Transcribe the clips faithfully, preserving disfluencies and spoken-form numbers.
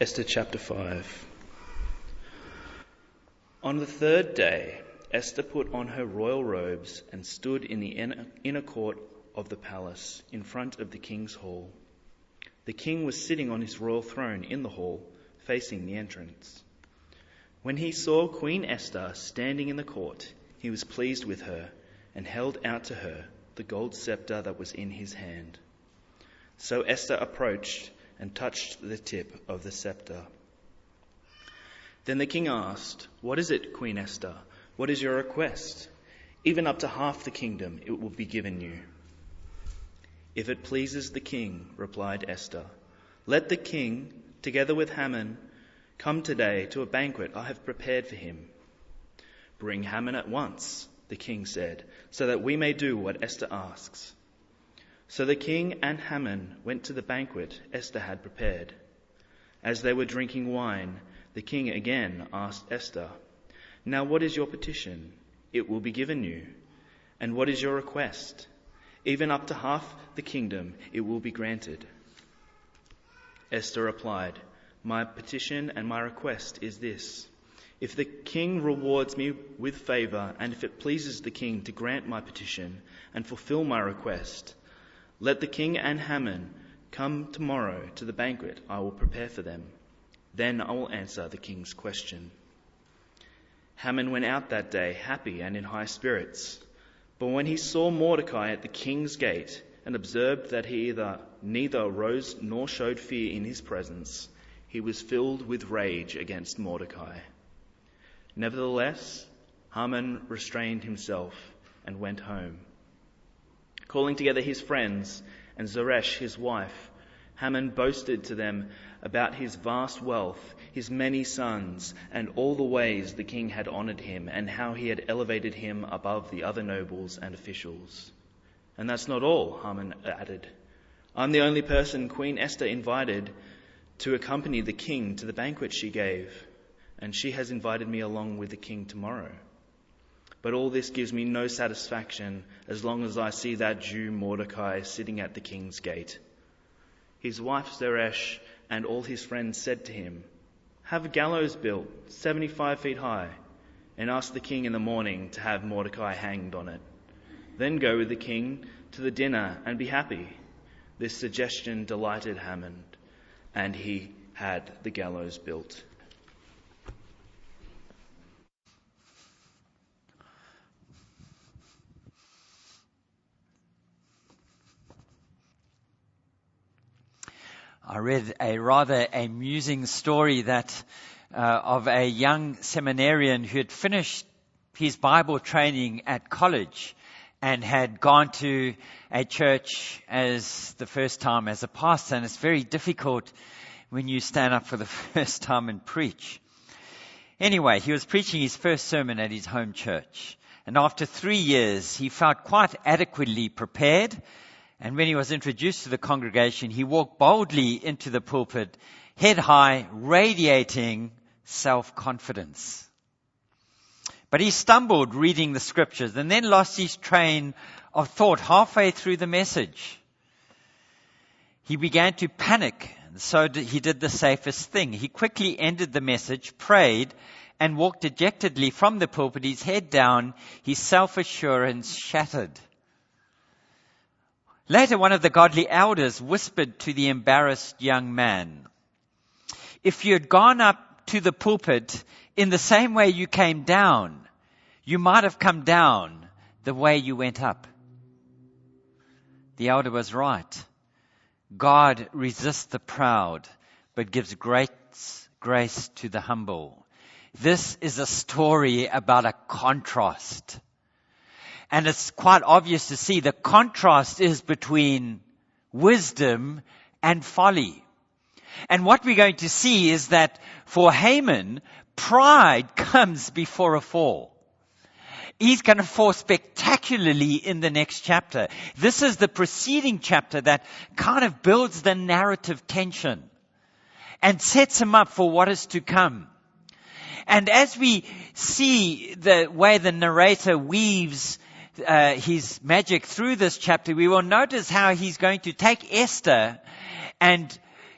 Esther chapter five. On the third day, Esther put on her royal robes and stood in the inner court of the palace in front of the king's hall. The king was sitting on his royal throne in the hall, facing the entrance. When he saw Queen Esther standing in the court, he was pleased with her and held out to her the gold scepter that was in his hand. So Esther approached and touched the tip of the scepter. Then the king asked, "What is it, Queen Esther? What is your request? Even up to half the kingdom it will be given you." "If it pleases the king," replied Esther, "let the king, together with Haman, come today to a banquet I have prepared for him." "Bring Haman at once," the king said, "so that we may do what Esther asks." So the king and Haman went to the banquet Esther had prepared. As they were drinking wine, the king again asked Esther, "Now what is your petition? It will be given you. And what is your request? Even up to half the kingdom it will be granted." Esther replied, "My petition and my request is this. If the king rewards me with favor, and if it pleases the king to grant my petition and fulfill my request, let the king and Haman come tomorrow to the banquet I will prepare for them. Then I will answer the king's question." Haman went out that day happy and in high spirits. But when he saw Mordecai at the king's gate and observed that he either neither rose nor showed fear in his presence, he was filled with rage against Mordecai. Nevertheless, Haman restrained himself and went home. Calling together his friends and Zeresh his wife, Haman boasted to them about his vast wealth, his many sons, and all the ways the king had honored him, and how he had elevated him above the other nobles and officials. "And that's not all," Haman added. "I'm the only person Queen Esther invited to accompany the king to the banquet she gave, and she has invited me along with the king tomorrow. But all this gives me no satisfaction as long as I see that Jew Mordecai sitting at the king's gate." His wife Zeresh and all his friends said to him, "Have a gallows built, seventy-five feet high, and ask the king in the morning to have Mordecai hanged on it. Then go with the king to the dinner and be happy." This suggestion delighted Haman, and he had the gallows built. I read a rather amusing story that uh, of a young seminarian who had finished his Bible training at college and had gone to a church as the first time as a pastor. And it's very difficult when you stand up for the first time and preach. Anyway, he was preaching his first sermon at his home church. And after three years, he felt quite adequately prepared. And when he was introduced to the congregation, he walked boldly into the pulpit, head high, radiating self-confidence. But he stumbled reading the scriptures and then lost his train of thought halfway through the message. He began to panic, and so he did the safest thing. He quickly ended the message, prayed, and walked dejectedly from the pulpit, his head down, his self-assurance shattered. Later, one of the godly elders whispered to the embarrassed young man, "If you had gone up to the pulpit in the same way you came down, you might have come down the way you went up." The elder was right. God resists the proud, but gives great grace to the humble. This is a story about a contrast. And it's quite obvious to see the contrast is between wisdom and folly. And what we're going to see is that for Haman, pride comes before a fall. He's going to fall spectacularly in the next chapter. This is the preceding chapter that kind of builds the narrative tension and sets him up for what is to come. And as we see the way the narrator weaves Uh, his magic through this chapter, we will notice how he's going to take Esther and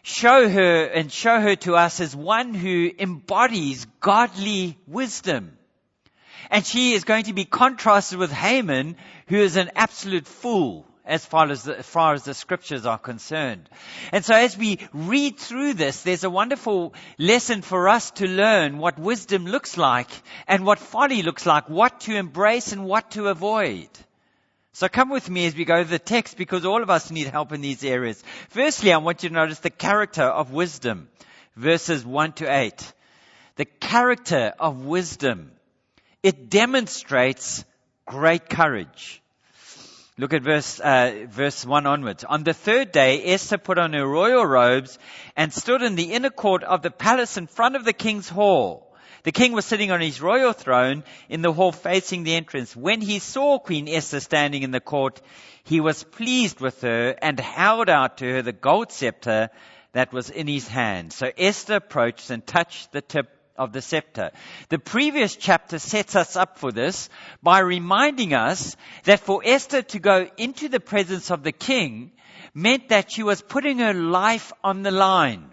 show her and show her to us as one who embodies godly wisdom. And she is going to be contrasted with Haman, who is an absolute fool as far as, the, as far as the scriptures are concerned. And so as we read through this, there's a wonderful lesson for us to learn what wisdom looks like and what folly looks like, what to embrace and what to avoid. So come with me as we go to the text, because all of us need help in these areas. Firstly, I want you to notice the character of wisdom, verses one to eight. The character of wisdom. It demonstrates great courage. Look at verse, uh, verse one onwards. On the third day, Esther put on her royal robes and stood in the inner court of the palace in front of the king's hall. The king was sitting on his royal throne in the hall facing the entrance. When he saw Queen Esther standing in the court, he was pleased with her and held out to her the gold scepter that was in his hand. So Esther approached and touched the tip of the scepter. The previous chapter sets us up for this by reminding us that for Esther to go into the presence of the king meant that she was putting her life on the line.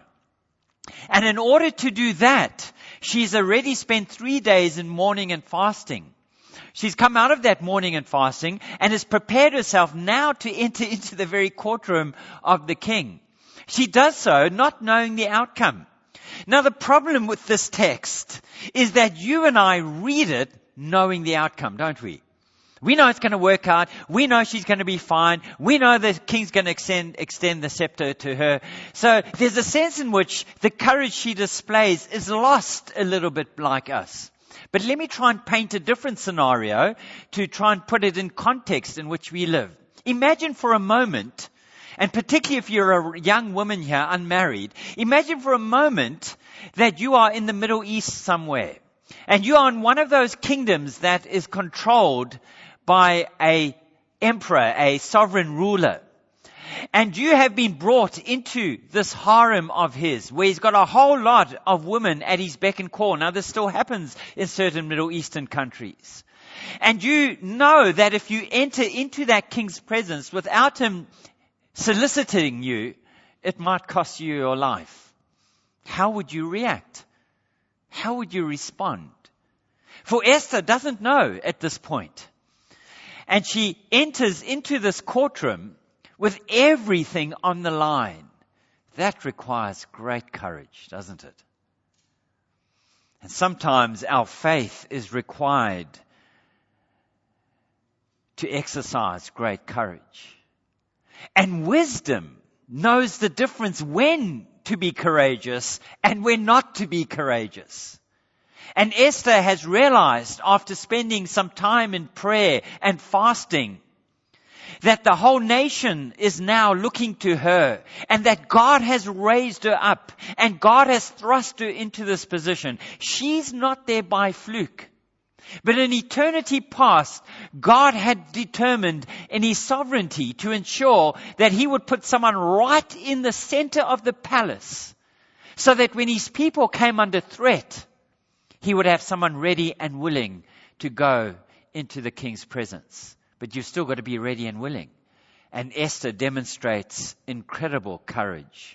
And in order to do that, she's already spent three days in mourning and fasting. She's come out of that mourning and fasting and has prepared herself now to enter into the very courtroom of the king. She does so not knowing the outcome. Now, the problem with this text is that you and I read it knowing the outcome, don't we? We know it's going to work out. We know she's going to be fine. We know the king's going to extend, extend the scepter to her. So there's a sense in which the courage she displays is lost a little bit like us. But let me try and paint a different scenario to try and put it in context in which we live. Imagine for a moment, and particularly if you're a young woman here, unmarried, imagine for a moment that you are in the Middle East somewhere. And you are in one of those kingdoms that is controlled by a emperor, a sovereign ruler. And you have been brought into this harem of his, where he's got a whole lot of women at his beck and call. Now, this still happens in certain Middle Eastern countries. And you know that if you enter into that king's presence without him soliciting you, it might cost you your life. How would you react? How would you respond? For Esther doesn't know at this point. And she enters into this courtroom with everything on the line. That requires great courage, doesn't it? And sometimes our faith is required to exercise great courage. And wisdom knows the difference when to be courageous and when not to be courageous. And Esther has realized after spending some time in prayer and fasting that the whole nation is now looking to her and that God has raised her up and God has thrust her into this position. She's not there by fluke. But in eternity past, God had determined in His sovereignty to ensure that He would put someone right in the center of the palace so that when His people came under threat, He would have someone ready and willing to go into the king's presence. But you've still got to be ready and willing. And Esther demonstrates incredible courage.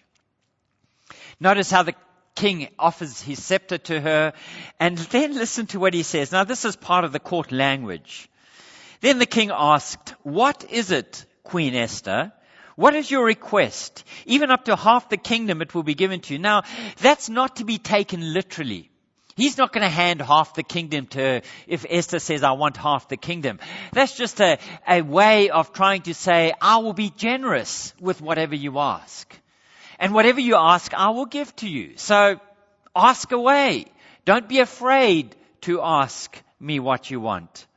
Notice how the king offers his scepter to her, and then listen to what he says. Now, this is part of the court language. Then the king asked, "What is it, Queen Esther? What is your request? Even up to half the kingdom it will be given to you." Now, that's not to be taken literally. He's not going to hand half the kingdom to her if Esther says, "I want half the kingdom." That's just a, a way of trying to say, "I will be generous with whatever you ask. And whatever you ask, I will give to you. So ask away. Don't be afraid to ask me what you want."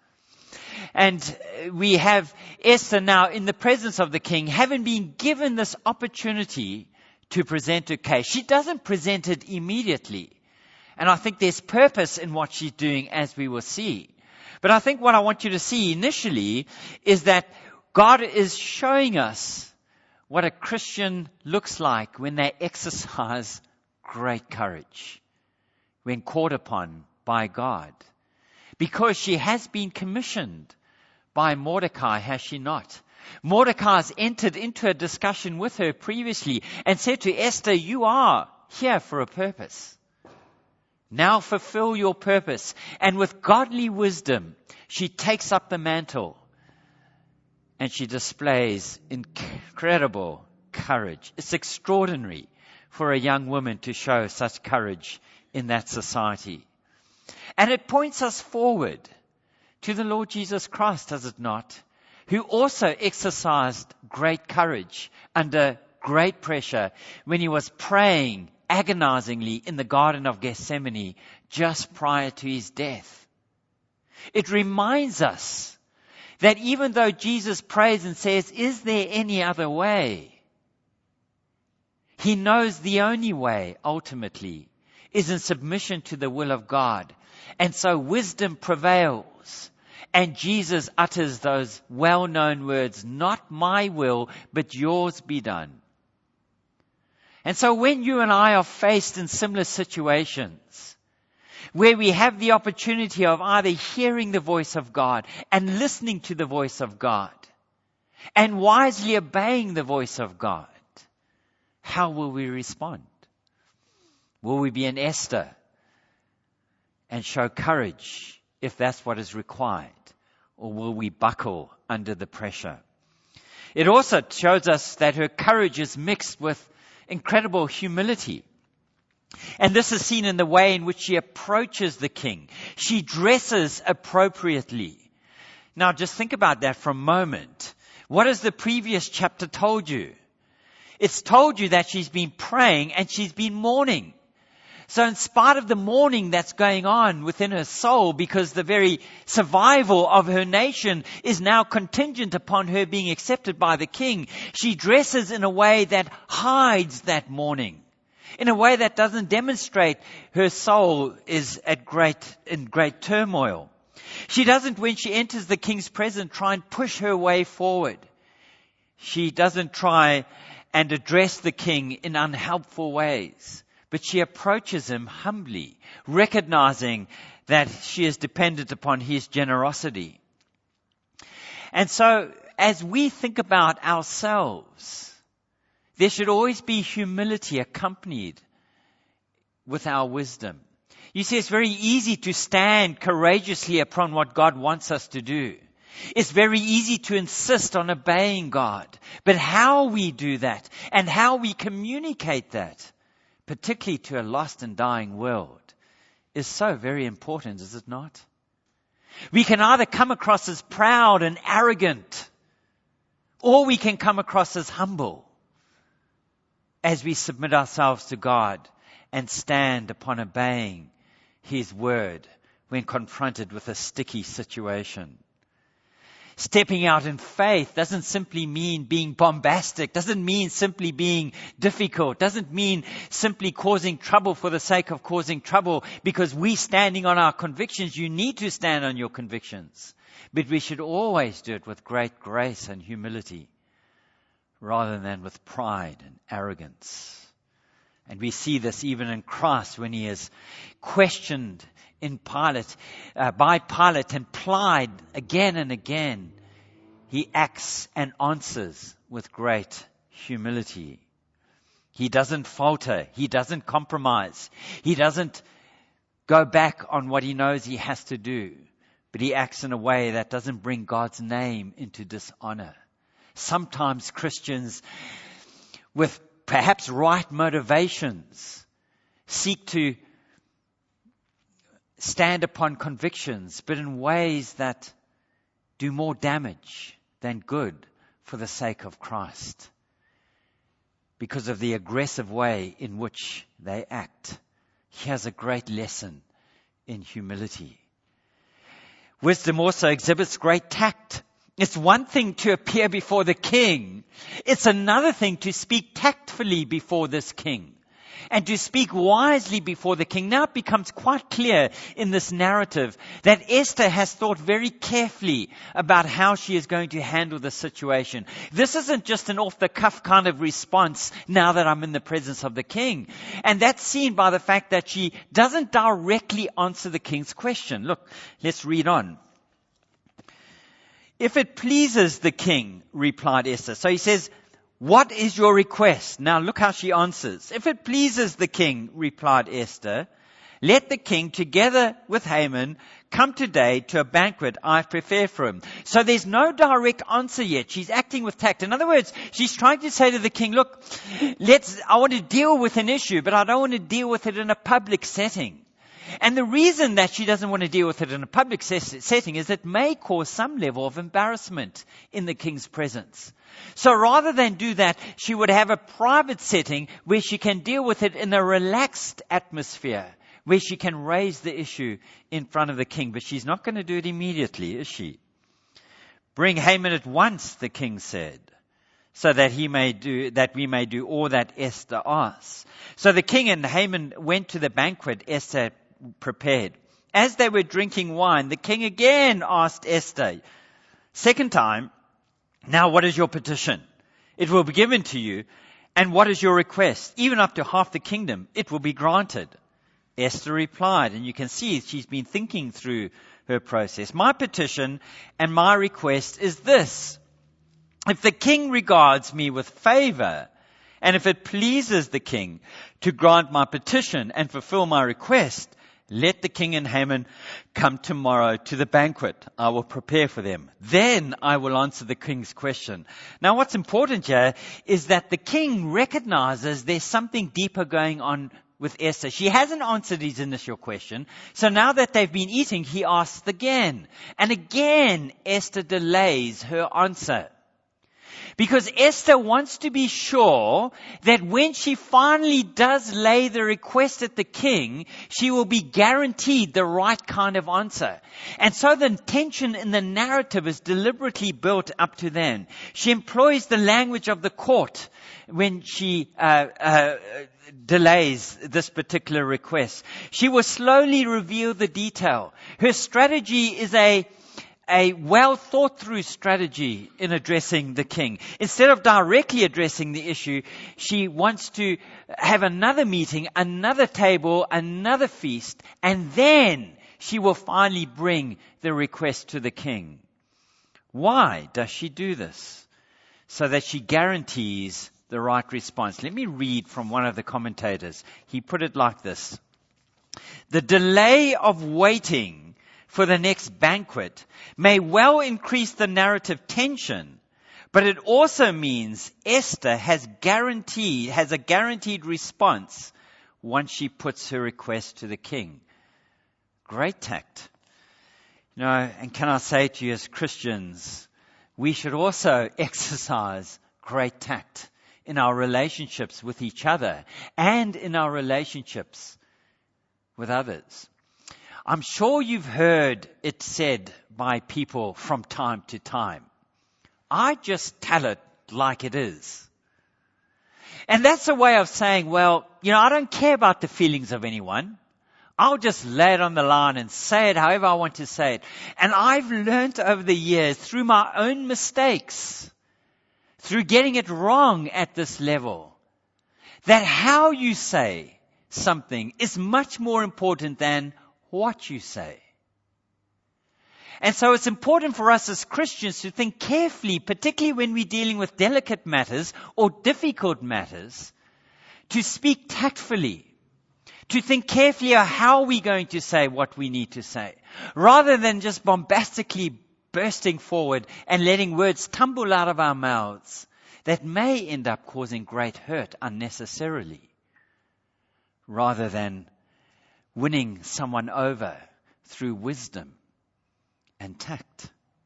And we have Esther now in the presence of the king, having been given this opportunity to present her case. She doesn't present it immediately. And I think there's purpose in what she's doing, as we will see. But I think what I want you to see initially is that God is showing us what a Christian looks like when they exercise great courage, when called upon by God. Because she has been commissioned by Mordecai, has she not? Mordecai's entered into a discussion with her previously and said to Esther, you are here for a purpose. Now fulfill your purpose. And with godly wisdom, she takes up the mantle and she displays incredible courage. It's extraordinary for a young woman to show such courage in that society. And it points us forward to the Lord Jesus Christ, does it not? Who also exercised great courage under great pressure when he was praying agonizingly in the Garden of Gethsemane just prior to his death. It reminds us that even though Jesus prays and says, is there any other way? He knows the only way, ultimately, is in submission to the will of God. And so wisdom prevails. And Jesus utters those well-known words, not my will, but yours be done. And so when you and I are faced in similar situations, where we have the opportunity of either hearing the voice of God and listening to the voice of God, and wisely obeying the voice of God, how will we respond? Will we be an Esther and show courage if that's what is required? Or will we buckle under the pressure? It also shows us that her courage is mixed with incredible humility. And this is seen in the way in which she approaches the king. She dresses appropriately. Now just think about that for a moment. What has the previous chapter told you? It's told you that she's been praying and she's been mourning. So in spite of the mourning that's going on within her soul, because the very survival of her nation is now contingent upon her being accepted by the king, she dresses in a way that hides that mourning, in a way that doesn't demonstrate her soul is at great, in great turmoil. She doesn't, when she enters the king's presence, try and push her way forward. She doesn't try and address the king in unhelpful ways. But she approaches him humbly, recognizing that she is dependent upon his generosity. And so, as we think about ourselves, there should always be humility accompanied with our wisdom. You see, it's very easy to stand courageously upon what God wants us to do. It's very easy to insist on obeying God. But how we do that and how we communicate that, particularly to a lost and dying world, is so very important, is it not? We can either come across as proud and arrogant, or we can come across as humble as we submit ourselves to God and stand upon obeying His word when confronted with a sticky situation. Stepping out in faith doesn't simply mean being bombastic, doesn't mean simply being difficult, doesn't mean simply causing trouble for the sake of causing trouble, because we standing on our convictions. You need to stand on your convictions, but we should always do it with great grace and humility rather than with pride and arrogance. And we see this even in Christ when He is questioned in Pilate, uh, by Pilate and plied again and again. He acts and answers with great humility. He doesn't falter. He doesn't compromise. He doesn't go back on what he knows he has to do. But he acts in a way that doesn't bring God's name into dishonor. Sometimes Christians, with perhaps right motivations, seek to stand upon convictions, but in ways that do more damage than good for the sake of Christ, because of the aggressive way in which they act. Here's a great lesson in humility. Wisdom also exhibits great tact. It's one thing to appear before the king. It's another thing to speak tactfully before this king, and to speak wisely before the king. Now it becomes quite clear in this narrative that Esther has thought very carefully about how she is going to handle the situation. This isn't just an off-the-cuff kind of response, now that I'm in the presence of the king. And that's seen by the fact that she doesn't directly answer the king's question. Look, let's read on. If it pleases the king, replied Esther. So he says, what is your request? Now look how she answers. If it pleases the king, replied Esther, let the king, together with Haman, come today to a banquet I've prepared for him. So there's no direct answer yet. She's acting with tact. In other words, she's trying to say to the king, look, let's, I want to deal with an issue, but I don't want to deal with it in a public setting. And the reason that she doesn't want to deal with it in a public ses- setting is it may cause some level of embarrassment in the king's presence. So rather than do that, she would have a private setting where she can deal with it in a relaxed atmosphere, where she can raise the issue in front of the king. But she's not going to do it immediately, is she? Bring Haman at once, the king said, so that he may do, that we may do all that Esther asks. So the king and Haman went to the banquet Esther had prepared. As they were drinking wine, the king again asked Esther, second time, now what is your petition? It will be given to you. And what is your request? Even up to half the kingdom, it will be granted. Esther replied, and you can see she's been thinking through her process. My petition and my request is this. If the king regards me with favor, and if it pleases the king to grant my petition and fulfill my request, let the king and Haman come tomorrow to the banquet. I will prepare for them. Then I will answer the king's question. Now what's important here is that the king recognizes there's something deeper going on with Esther. She hasn't answered his initial question. So now that they've been eating, he asks again. And again, Esther delays her answer. Because Esther wants to be sure that when she finally does lay the request at the king, she will be guaranteed the right kind of answer. And so the tension in the narrative is deliberately built up to then. She employs the language of the court when she uh, uh, delays this particular request. She will slowly reveal the detail. Her strategy is a A well thought through strategy in addressing the king. Instead of directly addressing the issue, she wants to have another meeting, another table, another feast, and then she will finally bring the request to the king. Why does she do this? So that she guarantees the right response. Let me read from one of the commentators. He put it like this. The delay of waiting for the next banquet may well increase the narrative tension, but it also means Esther has guaranteed, has a guaranteed response once she puts her request to the king. Great tact. You know, and can I say to you as Christians, we should also exercise great tact in our relationships with each other and in our relationships with others. I'm sure you've heard it said by people from time to time, I just tell it like it is. And that's a way of saying, well, you know, I don't care about the feelings of anyone. I'll just lay it on the line and say it however I want to say it. And I've learned over the years through my own mistakes, through getting it wrong at this level, that how you say something is much more important than what you say. And so it's important for us as Christians to think carefully, particularly when we're dealing with delicate matters or difficult matters, to speak tactfully, to think carefully of how we're going to say what we need to say, rather than just bombastically bursting forward and letting words tumble out of our mouths that may end up causing great hurt unnecessarily, rather than winning someone over through wisdom and tact.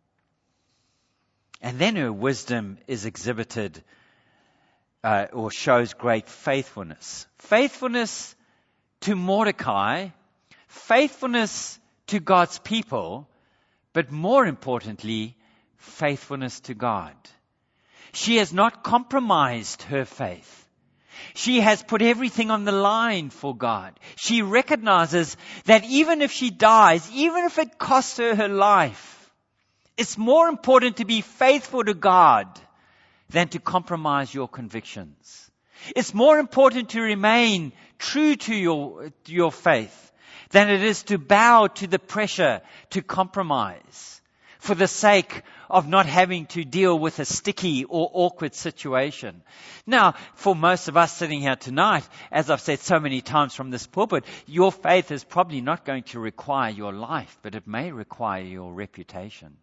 And then her wisdom is exhibited uh, or shows great faithfulness. Faithfulness to Mordecai, faithfulness to God's people, but more importantly, faithfulness to God. She has not compromised her faith. She has put everything on the line for God. She recognizes that even if she dies, even if it costs her her life, it's more important to be faithful to God than to compromise your convictions. It's more important to remain true to your, your faith than it is to bow to the pressure to compromise. for the sake of not having to deal with a sticky or awkward situation. Now, for most of us sitting here tonight, as I've said so many times from this pulpit, your faith is probably not going to require your life, but it may require your reputation.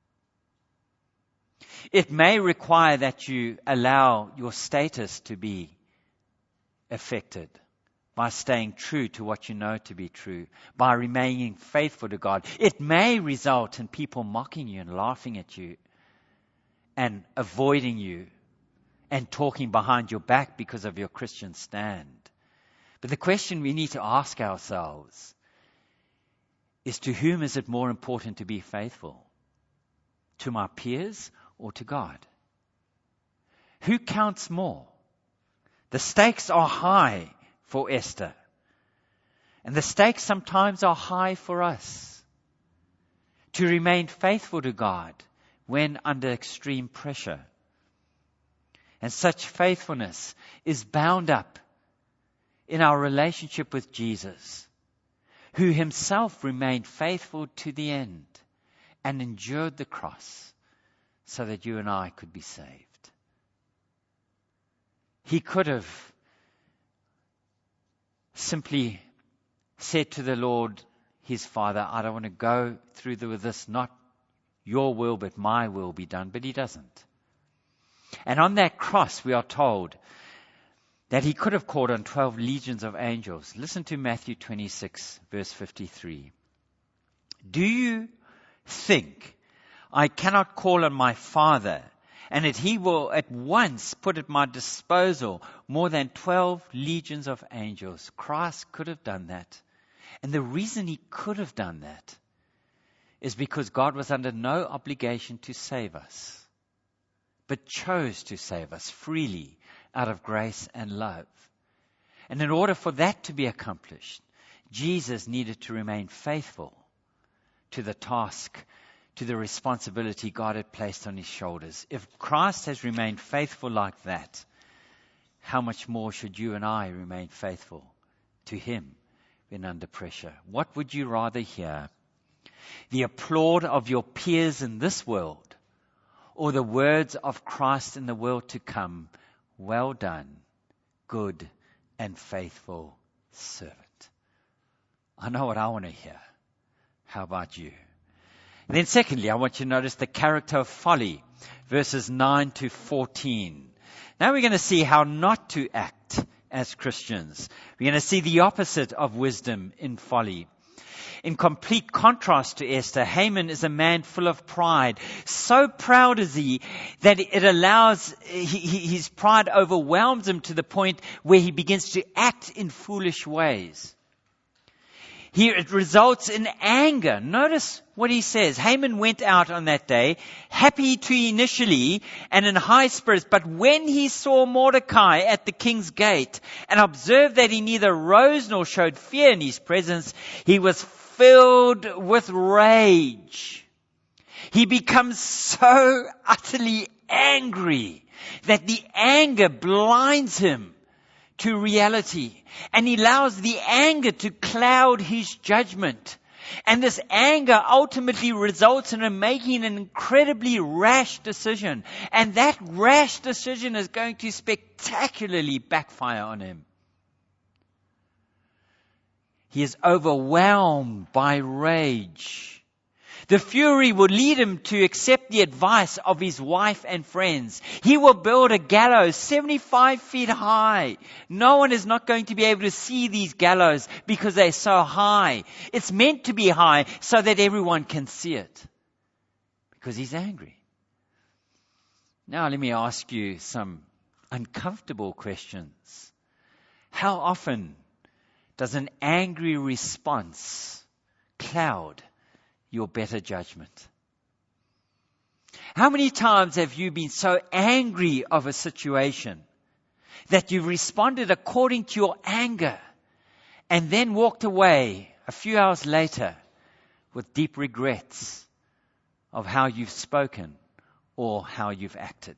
It may require that you allow your status to be affected by staying true to what you know to be true, by remaining faithful to God. It may result in people mocking you and laughing at you and avoiding you and talking behind your back because of your Christian stand. But the question we need to ask ourselves is, to whom is it more important to be faithful? To my peers or to God? Who counts more? The stakes are high for Esther. And the stakes sometimes are high for us. To remain faithful to God when under extreme pressure. And such faithfulness is bound up in our relationship with Jesus, who himself remained faithful to the end and endured the cross so that you and I could be saved. He could have simply said to the Lord, his Father, I don't want to go through with this, not your will, but my will be done. But he doesn't. And on that cross, we are told that he could have called on twelve legions of angels. Listen to Matthew twenty-six, verse fifty-three. Do you think I cannot call on my Father, and that he will at once put at my disposal more than twelve legions of angels? Christ could have done that. And the reason he could have done that is because God was under no obligation to save us, but chose to save us freely out of grace and love. And in order for that to be accomplished, Jesus needed to remain faithful to the task, to the responsibility God had placed on his shoulders. If Christ has remained faithful like that, how much more should you and I remain faithful to him when under pressure? What would you rather hear? The applaud of your peers in this world, or the words of Christ in the world to come? Well done, good and faithful servant. I know what I want to hear. How about you? And then secondly, I want you to notice the character of folly, verses nine to fourteen. Now we're going to see how not to act as Christians. We're going to see the opposite of wisdom in folly. In complete contrast to Esther, Haman is a man full of pride. So proud is he that it allows, he, his pride overwhelms him to the point where he begins to act in foolish ways. Here it results in anger. Notice what he says. Haman went out on that day, happy to initially and in high spirits. But when he saw Mordecai at the king's gate and observed that he neither rose nor showed fear in his presence, he was filled with rage. He becomes so utterly angry that the anger blinds him to reality, and he allows the anger to cloud his judgment. And this anger ultimately results in him making an incredibly rash decision. And that rash decision is going to spectacularly backfire on him. He is overwhelmed by rage. The fury will lead him to accept the advice of his wife and friends. He will build a gallows seventy-five feet high. No one is not going to be able to see these gallows because they're so high. It's meant to be high so that everyone can see it. Because he's angry. Now let me ask you some uncomfortable questions. How often does an angry response cloud your better judgment? How many times have you been so angry of a situation that you responded according to your anger and then walked away a few hours later with deep regrets of how you've spoken or how you've acted?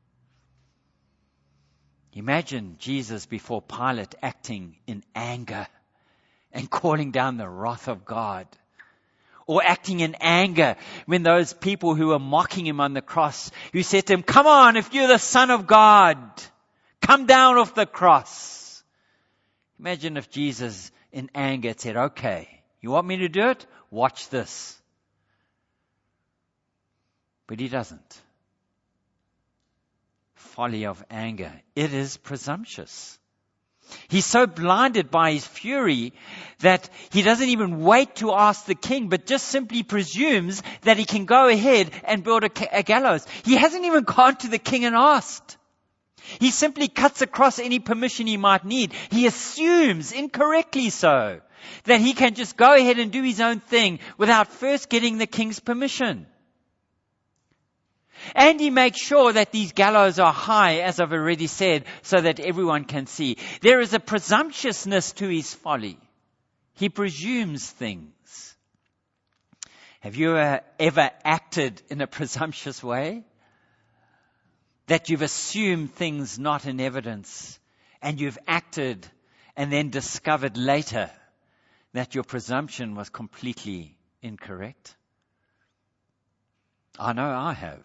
Imagine Jesus before Pilate acting in anger and calling down the wrath of God. or acting in anger when those people who were mocking him on the cross, who said to him, come on, if you're the Son of God, come down off the cross. Imagine if Jesus in anger had said, okay, you want me to do it? Watch this. But he doesn't. Folly of anger. It is presumptuous. He's so blinded by his fury that he doesn't even wait to ask the king, but just simply presumes that he can go ahead and build a, a gallows. He hasn't even gone to the king and asked. He simply cuts across any permission he might need. He assumes, incorrectly so, that he can just go ahead and do his own thing without first getting the king's permission. And he makes sure that these gallows are high, as I've already said, so that everyone can see. There is a presumptuousness to his folly. He presumes things. Have you uh, ever acted in a presumptuous way? That you've assumed things not in evidence, and you've acted and then discovered later that your presumption was completely incorrect? I know I have.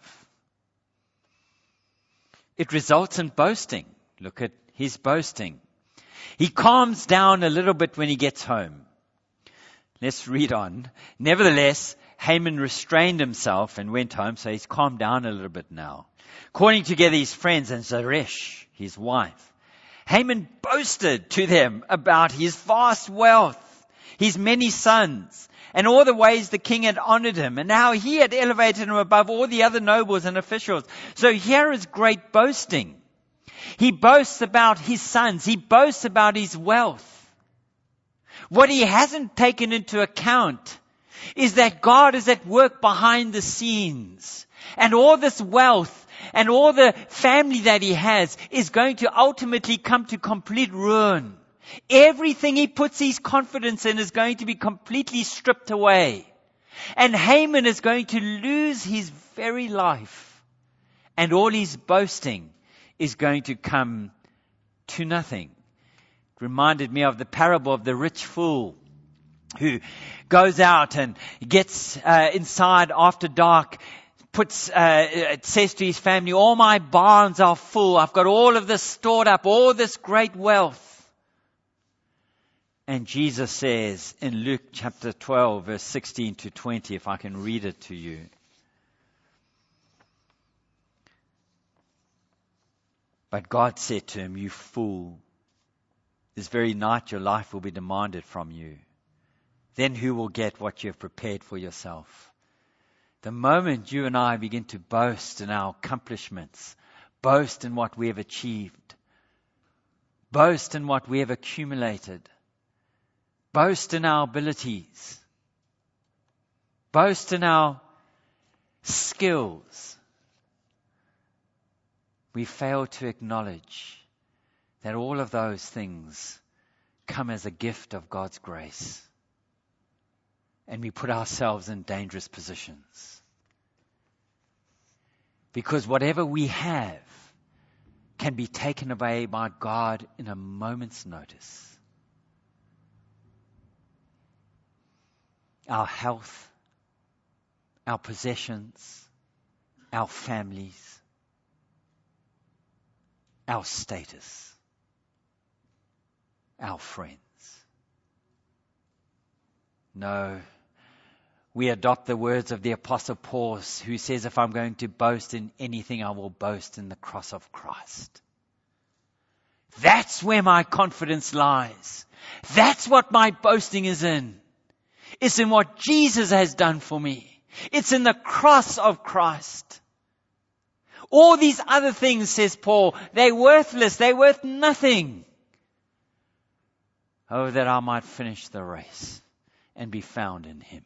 It results in boasting. Look at his boasting. He calms down a little bit when he gets home. Let's read on. Nevertheless, Haman restrained himself and went home, so he's calmed down a little bit now. Calling together his friends and Zeresh, his wife, Haman boasted to them about his vast wealth, his many sons, and all the ways the king had honored him, and how he had elevated him above all the other nobles and officials. So here is great boasting. He boasts about his sons. He boasts about his wealth. What he hasn't taken into account is that God is at work behind the scenes. And all this wealth and all the family that he has is going to ultimately come to complete ruin. Everything he puts his confidence in is going to be completely stripped away. And Haman is going to lose his very life. And all his boasting is going to come to nothing. It reminded me of the parable of the rich fool who goes out and gets uh, inside after dark, puts, uh, says to his family, all my barns are full. I've got all of this stored up, all this great wealth. And Jesus says in Luke chapter twelve, verse sixteen to twenty, if I can read it to you. But God said to him, you fool, this very night your life will be demanded from you. Then who will get what you have prepared for yourself? The moment you and I begin to boast in our accomplishments, boast in what we have achieved, boast in what we have accumulated, boast in our abilities, boast in our skills, we fail to acknowledge that all of those things come as a gift of God's grace. And we put ourselves in dangerous positions. Because whatever we have can be taken away by God in a moment's notice. Our health, our possessions, our families, our status, our friends. No, we adopt the words of the Apostle Paul, who says, if I'm going to boast in anything, I will boast in the cross of Christ. That's where my confidence lies. That's what my boasting is in. It's in what Jesus has done for me. It's in the cross of Christ. All these other things, says Paul, they're worthless. They're worth nothing. Oh, that I might finish the race and be found in Him.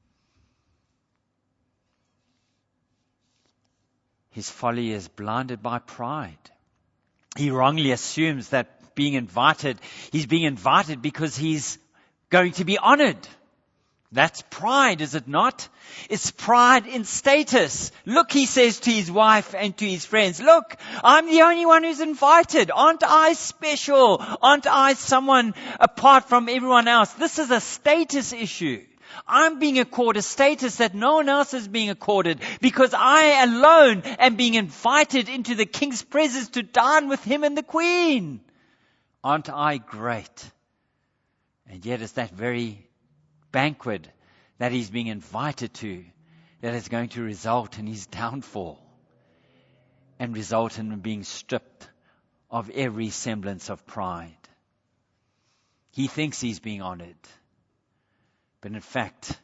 His folly is blinded by pride. He wrongly assumes that being invited, he's being invited because he's going to be honored. That's pride, is it not? It's pride in status. Look, he says to his wife and to his friends, look, I'm the only one who's invited. Aren't I special? Aren't I someone apart from everyone else? This is a status issue. I'm being accorded a status that no one else is being accorded because I alone am being invited into the king's presence to dine with him and the queen. Aren't I great? And yet it's that very banquet that he's being invited to that is going to result in his downfall and result in him being stripped of every semblance of pride. He thinks he's being honored, but in fact,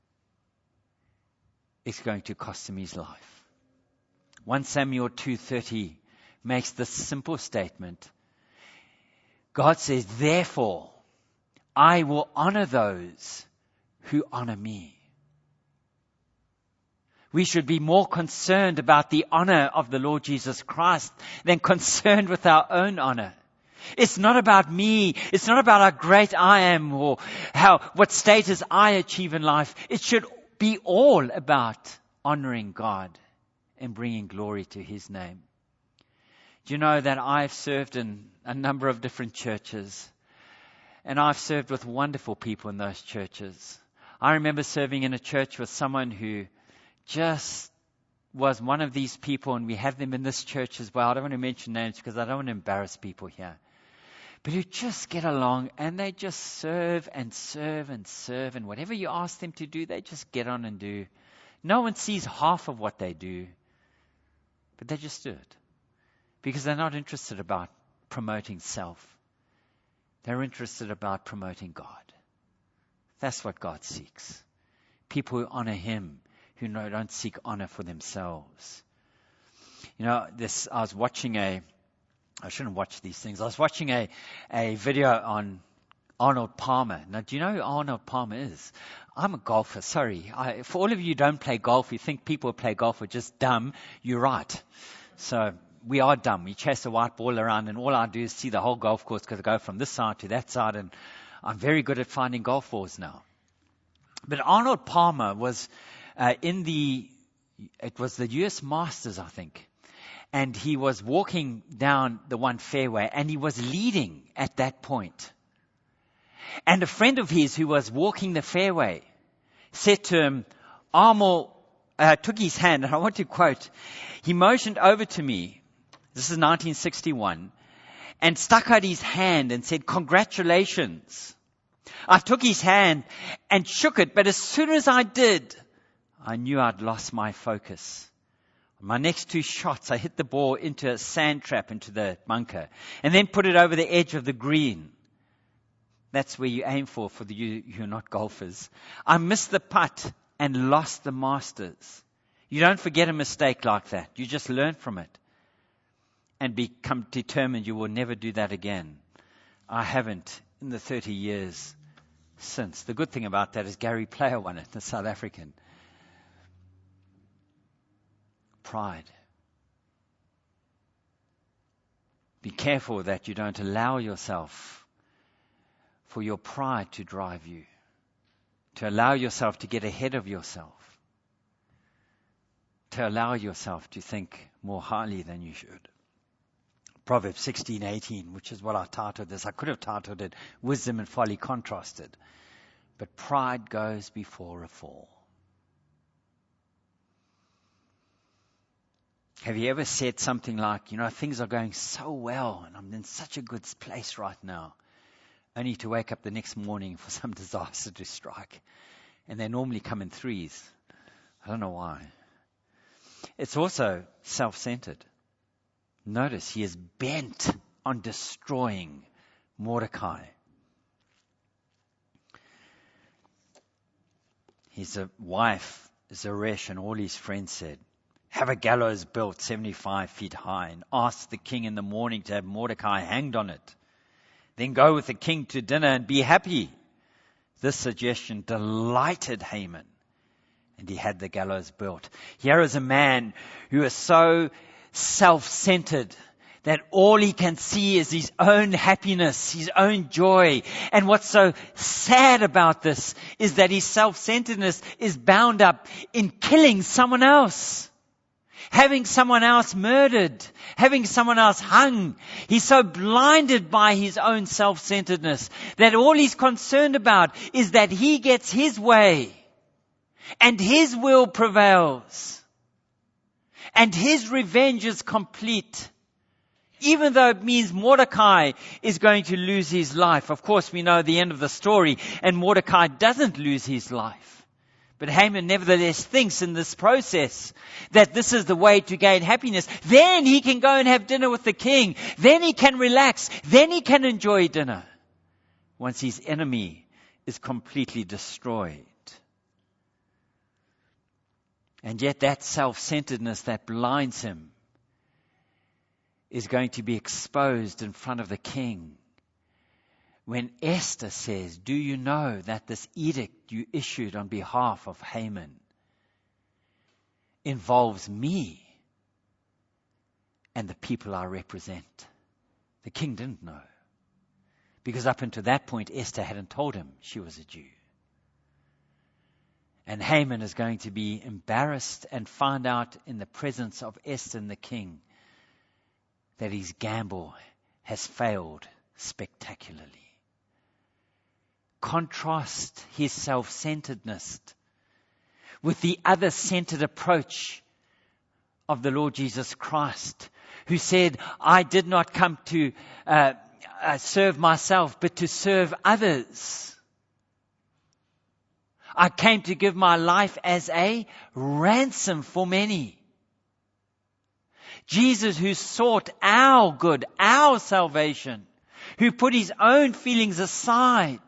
it's going to cost him his life. First Samuel two thirty makes this simple statement. God says, therefore, I will honor those who honor me. We should be more concerned about the honor of the Lord Jesus Christ than concerned with our own honor. It's not about me. It's not about how great I am or how, what status I achieve in life. It should be all about honoring God and bringing glory to his name. Do you know that I've served in a number of different churches, and I've served with wonderful people in those churches. I remember serving in a church with someone who just was one of these people, and we have them in this church as well. I don't want to mention names because I don't want to embarrass people here. But who just get along and they just serve and serve and serve, and whatever you ask them to do, they just get on and do. No one sees half of what they do, but they just do it because they're not interested about promoting self. They're interested about promoting God. That's what God seeks. People who honor him, who don't seek honor for themselves. You know, this, I was watching a, I shouldn't watch these things. I was watching a, a video on Arnold Palmer. Now, do you know who Arnold Palmer is? I'm a golfer, sorry. I, for all of you who don't play golf, you think people who play golf are just dumb. You're right. So, we are dumb. We chase a white ball around, and all I do is see the whole golf course because I go from this side to that side, and I'm very good at finding golf balls now. But Arnold Palmer was uh, in the, it was the U S Masters, I think. And he was walking down the one fairway, and he was leading at that point. And a friend of his who was walking the fairway said to him, Arnold uh, took his hand, and I want to quote, he motioned over to me, this is nineteen sixty-one, and stuck out his hand and said, congratulations. I took his hand and shook it, but as soon as I did, I knew I'd lost my focus. My next two shots, I hit the ball into a sand trap into the bunker and then put it over the edge of the green. That's where you aim for, for the, you who are not golfers. I missed the putt and lost the Masters. You don't forget a mistake like that. You just learn from it and become determined you will never do that again. I haven't in the thirty years since. The good thing about that is Gary Player won it, the South African. Pride. Be careful that you don't allow yourself for your pride to drive you, to allow yourself to get ahead of yourself, to allow yourself to think more highly than you should. Proverbs sixteen eighteen, which is what I titled this. I could have titled it Wisdom and Folly Contrasted. But pride goes before a fall. Have you ever said something like, you know, things are going so well and I'm in such a good place right now, only to wake up the next morning for some disaster to strike? And they normally come in threes. I don't know why. It's also self-centered. Notice he is bent on destroying Mordecai. His wife, Zeresh, and all his friends said, have a gallows built seventy-five feet high and ask the king in the morning to have Mordecai hanged on it. Then go with the king to dinner and be happy. This suggestion delighted Haman, and he had the gallows built. Here is a man who is so self-centered that all he can see is his own happiness, his own joy. And what's so sad about this is that his self-centeredness is bound up in killing someone else. having someone else murdered, having someone else hung. He's so blinded by his own self-centeredness that all he's concerned about is that he gets his way and his will prevails and his revenge is complete. Even though it means Mordecai is going to lose his life. Of course, we know the end of the story, and Mordecai doesn't lose his life. But Haman nevertheless thinks in this process that this is the way to gain happiness. Then he can go and have dinner with the king. Then he can relax. Then he can enjoy dinner. Once his enemy is completely destroyed. And yet that self-centeredness that blinds him is going to be exposed in front of the king. When Esther says, do you know that this edict you issued on behalf of Haman involves me and the people I represent? The king didn't know. Because up until that point, Esther hadn't told him she was a Jew. And Haman is going to be embarrassed and find out in the presence of Esther and the king that his gamble has failed spectacularly. Contrast his self-centeredness with the other-centered approach of the Lord Jesus Christ, who said, I did not come to uh, uh, serve myself, but to serve others. I came to give my life as a ransom for many. Jesus, who sought our good, our salvation, who put his own feelings aside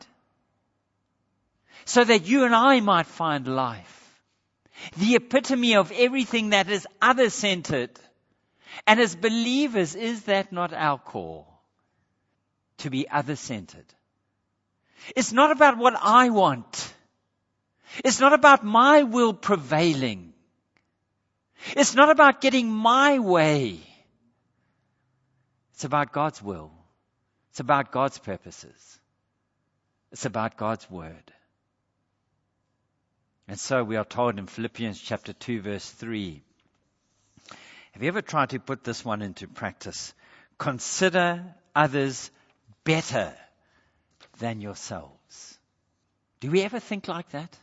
so that you and I might find life. The epitome of everything that is other-centered. And as believers, is that not our call? To be other-centered. It's not about what I want. It's not about my will prevailing. It's not about getting my way. It's about God's will. It's about God's purposes. It's about God's word. And so we are told in Philippians chapter two, verse three. Have you ever tried to put this one into practice? Consider others better than yourselves. Do we ever think like that?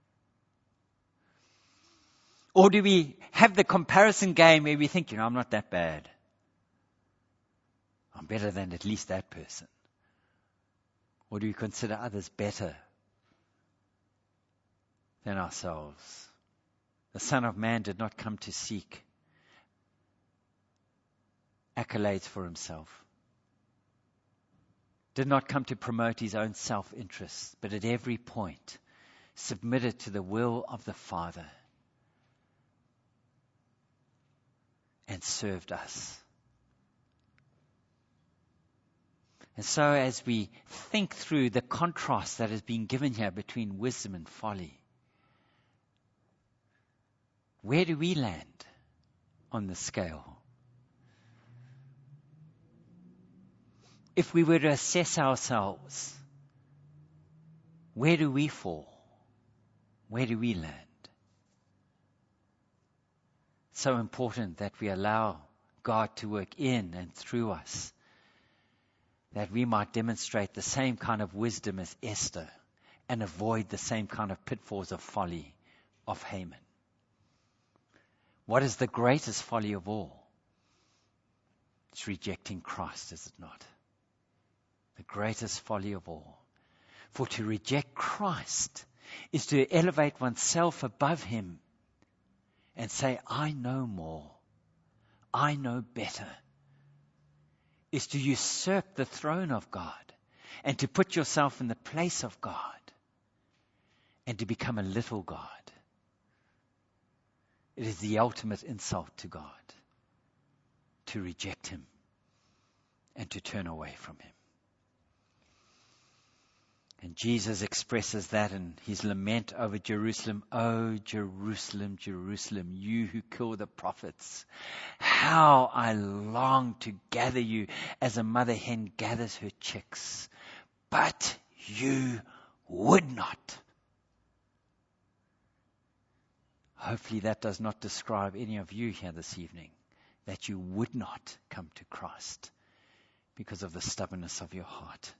Or do we have the comparison game where we think, you know, I'm not that bad. I'm better than at least that person. Or do we consider others better than ourselves? The Son of Man did not come to seek accolades for himself. Did not come to promote his own self-interest, but at every point submitted to the will of the Father. And served us. And so as we think through the contrast that has been given here between wisdom and folly, where do we land on the scale? If we were to assess ourselves, where do we fall? Where do we land? So important that we allow God to work in and through us, that we might demonstrate the same kind of wisdom as Esther and avoid the same kind of pitfalls of folly of Haman. What is the greatest folly of all? It's rejecting Christ, is it not? The greatest folly of all. For to reject Christ is to elevate oneself above him and say, I know more. I know better. Is to usurp the throne of God and to put yourself in the place of God and to become a little God. It is the ultimate insult to God to reject him and to turn away from him. And Jesus expresses that in his lament over Jerusalem. Oh, Jerusalem, Jerusalem, you who kill the prophets. How I long to gather you as a mother hen gathers her chicks. But you would not. Hopefully that does not describe any of you here this evening, that you would not come to Christ because of the stubbornness of your heart.